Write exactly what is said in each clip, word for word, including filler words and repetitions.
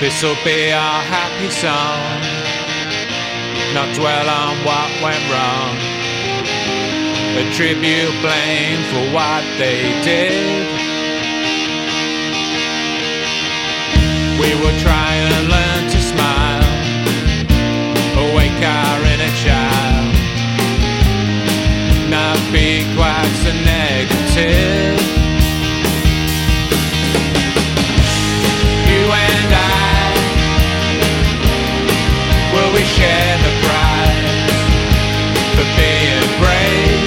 This'll be our happy song, not dwell on what went wrong, attribute blame for what they did. We will try and learn to smile, awake our inner child, not be quite so negative. You and I, will we share the prize for being brave,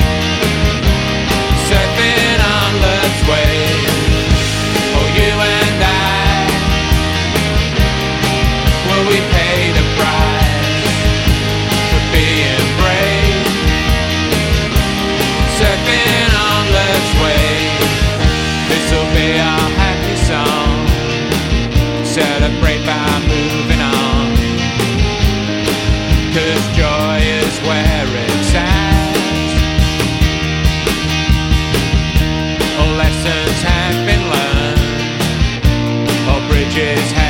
surfing on love's wave? Oh, you and I, will we pay the price for being brave, surfing on love's wave? This'll be our happy song, celebrate by moving on, 'cause joy is where it's at. All lessons have been learned, all bridges have